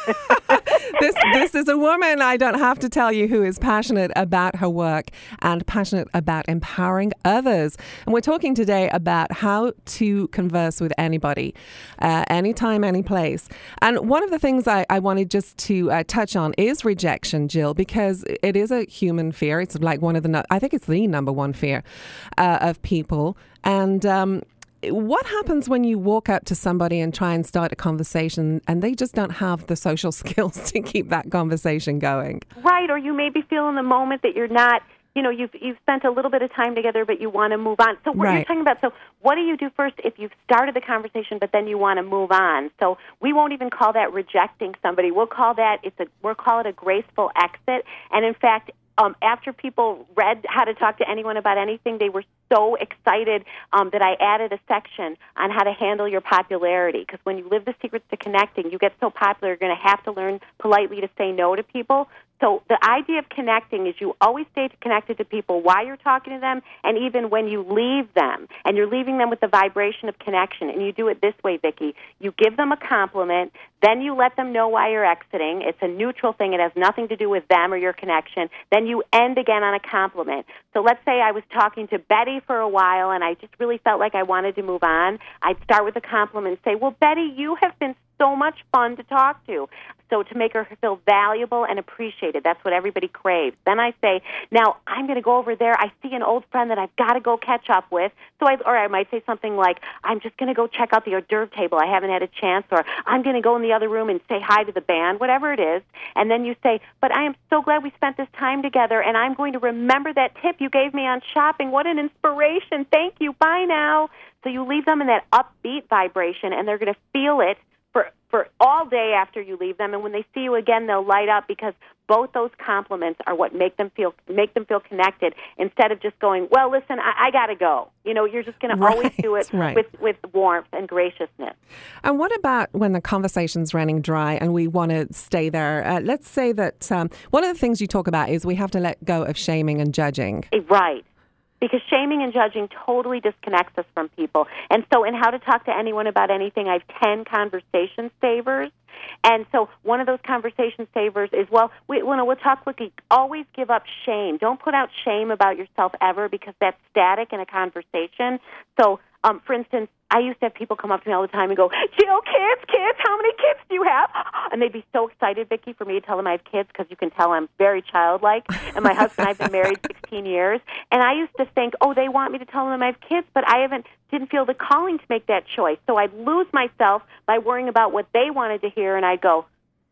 This this is a woman, I don't have to tell you, who is passionate about her work and passionate about empowering others. And we're talking today about how to converse with anybody, uh, anytime, any place. And one of the things I, I wanted just to uh, touch on is rejection, Jill, because it is a human fear. It's like one of the, no- I think it's the number one fear uh, of people. And um what happens when you walk up to somebody and try and start a conversation and they just don't have the social skills to keep that conversation going? Right, or you maybe feel in the moment that you're not, you know, you've you've spent a little bit of time together, but you want to move on. So what Right. you're talking about, so what do you do first if you've started the conversation, but then you want to move on? So we won't even call that rejecting somebody. We'll call that, it's a, we'll call it a graceful exit. And in fact, Um, after people read How to Talk to Anyone About Anything, they were so excited um, that I added a section on how to handle your popularity. Because when you live the secrets to connecting, you get so popular, you're going to have to learn politely to say no to people. So the idea of connecting is you always stay connected to people while you're talking to them, and even when you leave them, and you're leaving them with the vibration of connection. And you do it this way, Vicki. You give them a compliment, then you let them know why you're exiting. It's a neutral thing. It has nothing to do with them or your connection. Then you end again on a compliment. So let's say I was talking to Betty for a while, and I just really felt like I wanted to move on. I'd start with a compliment and say, well, Betty, you have been so much fun to talk to. So to make her feel valuable and appreciated, that's what everybody craves. Then I say, now I'm going to go over there. I see an old friend that I've got to go catch up with. So I, or I might say something like, I'm just going to go check out the hors d'oeuvre table. I haven't had a chance. Or I'm going to go in the other room and say hi to the band, whatever it is. And then you say, but I am so glad we spent this time together, and I'm going to remember that tip you gave me on shopping. What an inspiration. Thank you. Bye now. So you leave them in that upbeat vibration, and they're going to feel it for for all day after you leave them, and when they see you again, they'll light up, because both those compliments are what make them feel make them feel connected, instead of just going, well, listen, I, I got to go. You know, you're just going Right, to always do it right. with, with warmth and graciousness. And what about when the conversation's running dry and we want to stay there? Uh, let's say that um, one of the things you talk about is we have to let go of shaming and judging. Right. Because shaming and judging totally disconnects us from people. And so in How to Talk to Anyone About Anything, I have ten conversation savers. And so one of those conversation savers is, well, we, when we'll talk quickly, always give up shame. Don't put out shame about yourself ever, because that's static in a conversation. So, um, for instance, I used to have people come up to me all the time and go, Jill, kids, kids, how many kids do you have? And they'd be so excited, Vicki, for me to tell them I have kids, because you can tell I'm very childlike. And my husband and I have been married sixteen years. And I used to think, oh, they want me to tell them I have kids, but I haven't didn't feel the calling to make that choice. So I'd lose myself by worrying about what they wanted to hear, and I'd go,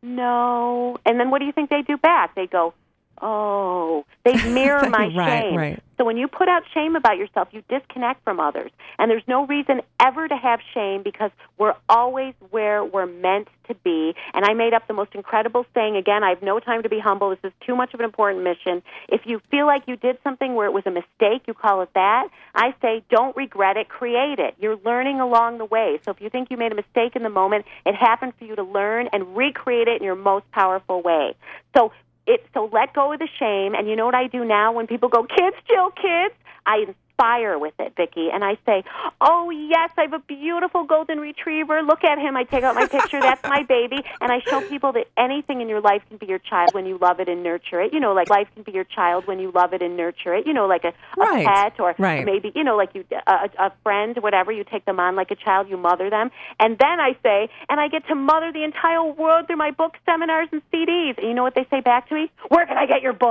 no. And then what do you think they do back? They go, oh. They mirror my Right, shame. right. So when you put out shame about yourself, you disconnect from others. And there's no reason ever to have shame, because we're always where we're meant to be. And I made up the most incredible saying. Again, I have no time to be humble. This is too much of an important mission. If you feel like you did something where it was a mistake, you call it that. I say, don't regret it, create it. You're learning along the way. So if you think you made a mistake in the moment, it happened for you to learn and recreate it in your most powerful way. So It, so let go of the shame, and you know what I do now when people go, kids, Jill, kids? I inspire with it, Vicki, and I say, oh, yes, I have a beautiful golden retriever. Look at him. I take out my picture. That's my baby. And I show people that anything in your life can be your child when you love it and nurture it. You know, like life can be your child when you love it and nurture it. You know, like a, a Right, pet, or right. maybe, you know, like you a, a friend, whatever. You take them on like a child. You mother them. And then I say, and I get to mother the entire world through my books, seminars, and C Ds. And you know what they say back to me? Where can I get your books?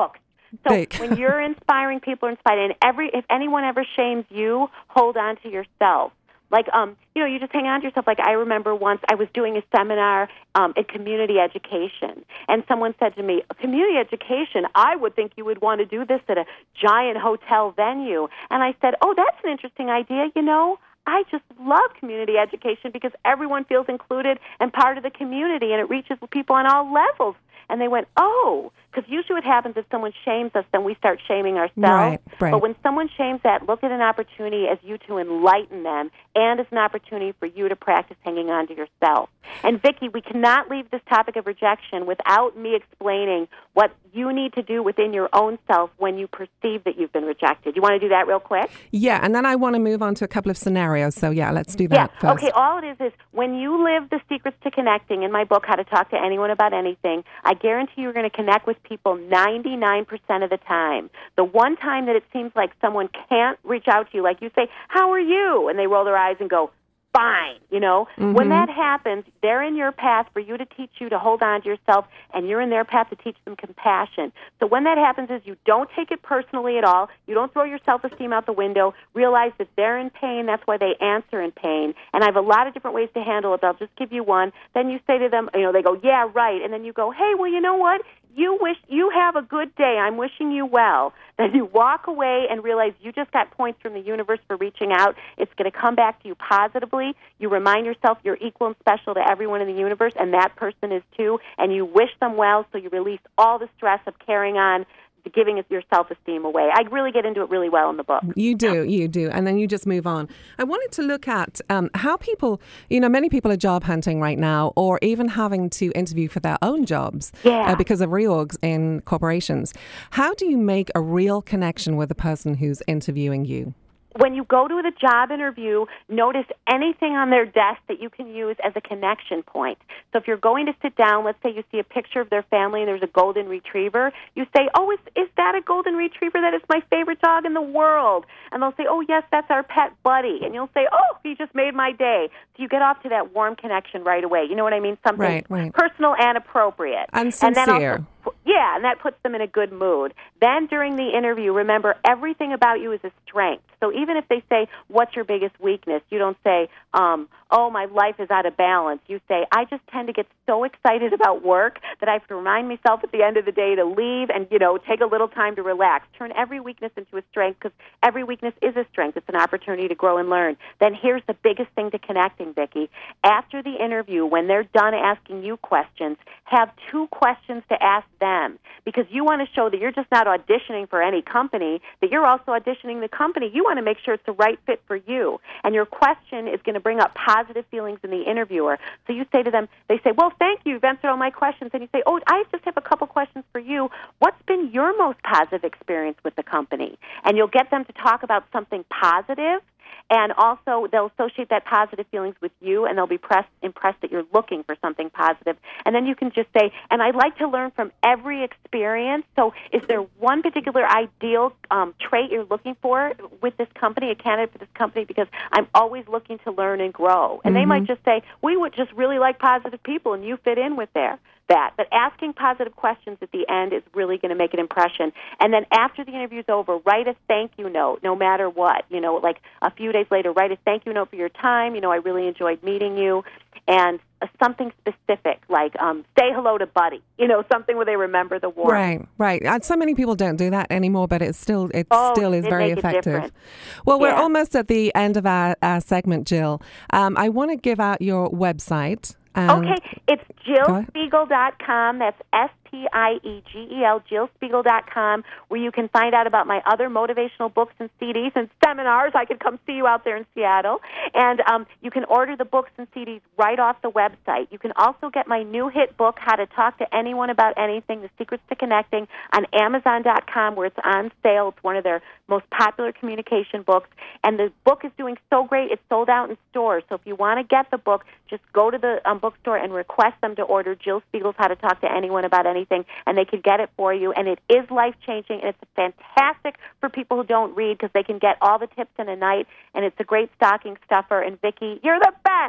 So Vic. when you're inspiring people, are inspired, and every if anyone ever shames you, hold on to yourself. Like, um, you know, you just hang on to yourself. Like, I remember once I was doing a seminar um, in community education, and someone said to me, community education, I would think you would want to do this at a giant hotel venue. And I said, oh, that's an interesting idea, you know. I just love community education because everyone feels included and part of the community, and it reaches people on all levels. And they went, oh, because usually what happens if someone shames us, then we start shaming ourselves. Right, right. But when someone shames that, look at an opportunity as you to enlighten them and as an opportunity for you to practice hanging on to yourself. And, Vicki, we cannot leave this topic of rejection without me explaining what you need to do within your own self when you perceive that you've been rejected. You want to do that real quick? Yeah, and then I want to move on to a couple of scenarios. So, yeah, let's do that yeah. first. Okay, all it is is when you live the secrets to connecting in my book, How to Talk to Anyone About Anything, I guarantee you're going to connect with people ninety-nine percent of the time. The one time that it seems like someone can't reach out to you, like you say, how are you? And they roll their eyes and go, fine, you know. Mm-hmm. When that happens, they're in your path for you to teach you to hold on to yourself, and you're in their path to teach them compassion. So when that happens is you don't take it personally at all. You don't throw your self-esteem out the window. Realize that they're in pain. That's why they answer in pain. And I have a lot of different ways to handle it, but I'll just give you one. Then you say to them, you know, they go, yeah, right. And then you go, hey, well, you know what? You wish you have a good day. I'm wishing you well. Then you walk away and realize you just got points from the universe for reaching out. It's going to come back to you positively. You remind yourself you're equal and special to everyone in the universe, and that person is too. And you wish them well, so you release all the stress of carrying on, giving your self-esteem away. I really get into it really well in the book. You do, you do. And then you just move on. I wanted to look at um, how people, you know, many people are job hunting right now or even having to interview for their own jobs yeah. uh, because of reorgs in corporations. How do you make a real connection with the person who's interviewing you? When you go to the job interview, notice anything on their desk that you can use as a connection point. So if you're going to sit down, let's say you see a picture of their family and there's a golden retriever, you say, oh, is, is that a golden retriever? That is my favorite dog in the world. And they'll say, oh, yes, that's our pet Buddy. And you'll say, oh, he just made my day. So you get off to that warm connection right away. You know what I mean? Something right, right. personal and appropriate. And sincere. And then also, yeah, and that puts them in a good mood. Then during the interview, remember, everything about you is a strength. So even if they say, what's your biggest weakness? You don't say, um, oh, my life is out of balance. You say, I just tend to get so excited about work that I have to remind myself at the end of the day to leave and, you know, take a little time to relax. Turn every weakness into a strength because every weakness is a strength. It's an opportunity to grow and learn. Then here's the biggest thing to connecting, Vicki. After the interview, when they're done asking you questions, have two questions to ask them because you want to show that you're just not auditioning for any company, that you're also auditioning the company. You want to make sure it's the right fit for you. And your question is going to bring up positive feelings in the interviewer. So you say to them, they say, well, thank you. You've answered all my questions. And you say, oh, I just have a couple questions for you. What's been your most positive experience with the company? And you'll get them to talk about something positive. And also, they'll associate that positive feelings with you, and they'll be pressed, impressed that you're looking for something positive. And then you can just say, and I'd like to learn from every experience. So is there one particular ideal um, trait you're looking for with this company, a candidate for this company? Because I'm always looking to learn and grow. And mm-hmm. they might just say, we would just really like positive people, and you fit in with there. That. But asking positive questions at the end is really going to make an impression. And then after the interview's over, write a thank you note, no matter what. You know, like a few days later, write a thank you note for your time. You know, I really enjoyed meeting you. And uh, something specific, like um, say hello to Buddy. You know, something where they remember the warmth. Right, right. Uh, so many people don't do that anymore, but it still, it oh, still is very effective. Well, we're yeah. almost at the end of our, our segment, Jill. Um, I want to give out your website. Um, okay, it's Jill Spiegel dot com. That's S P I E G E L, Jill Spiegel dot com, where you can find out about my other motivational books and C Ds and seminars. I could come see you out there in Seattle. And um, you can order the books and C Ds right off the website. You can also get my new hit book, How to Talk to Anyone About Anything, The Secrets to Connecting, on Amazon dot com, where it's on sale. It's one of their most popular communication books. And the book is doing so great, it's sold out in stores. So if you want to get the book, just go to the um, bookstore and request them to order Jill Spiegel's How to Talk to Anyone About Anything, and they can get it for you. And it is life-changing, and it's fantastic for people who don't read because they can get all the tips in a night, and it's a great stocking stuffer. And, Vicki, you're the best.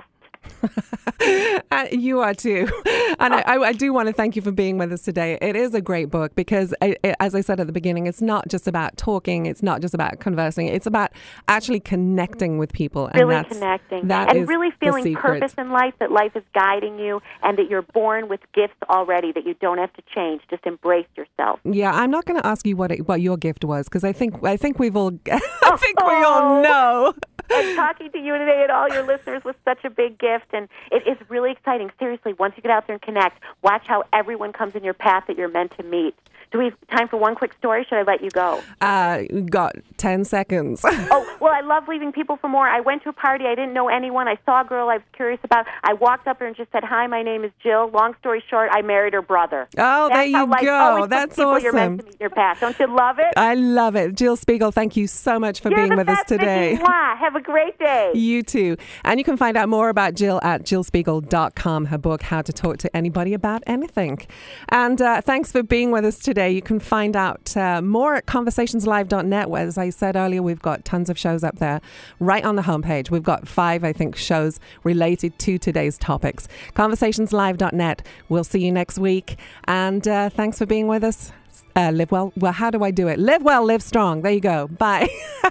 Uh, you are too. And I, I do want to thank you for being with us today. It is a great book because, I, as I said at the beginning, it's not just about talking. It's not just about conversing. It's about actually connecting with people. And really that's, connecting. that and is really the feeling secret. purpose in life, that life is guiding you and that you're born with gifts already that you don't have to change. Just embrace yourself. Yeah, I'm not going to ask you what it, what your gift was because I think I think we've all I think we all know. And talking to you today and all your listeners was such a big gift, and it is really exciting. Seriously, once you get out there and connect, watch how everyone comes in your path that you're meant to meet. Do we have time for one quick story? Should I let you go? Uh, got ten seconds. Oh, well, I love leaving people for more. I went to a party. I didn't know anyone. I saw a girl I was curious about. I walked up her and just said, "Hi, my name is Jill." Long story short, I married her brother. Oh, That's there you how life go. always puts That's people awesome. You're meant to meet in your path. Don't you love it? I love it. Jill Spiegel, thank you so much for You're being the with us best, today. Vicki. Mwah. Have a great day. You too. And you can find out more about Jill at jill spiegel dot com, her book, How to Talk to Anybody About Anything. And uh, thanks for being with us today. You can find out uh, more at conversations live dot net, where, as I said earlier, we've got tons of shows up there right on the homepage. We've got five, I think, shows related to today's topics. conversations live dot net. We'll see you next week. And uh, thanks for being with us. Uh, live well. Well, how do I do it? Live well, live strong. There you go. Bye.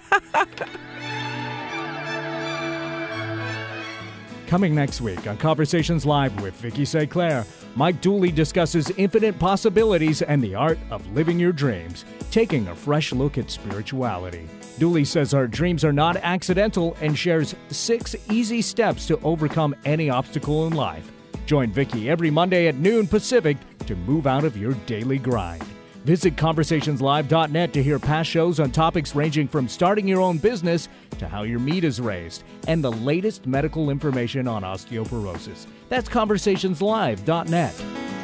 Coming next week on Conversations Live with Vicki Saint Clair, Mike Dooley discusses infinite possibilities and the art of living your dreams, taking a fresh look at spirituality. Dooley says our dreams are not accidental and shares six easy steps to overcome any obstacle in life. Join Vicki every Monday at noon Pacific to move out of your daily grind. Visit conversations live dot net to hear past shows on topics ranging from starting your own business to how your meat is raised and the latest medical information on osteoporosis. That's conversations live dot net.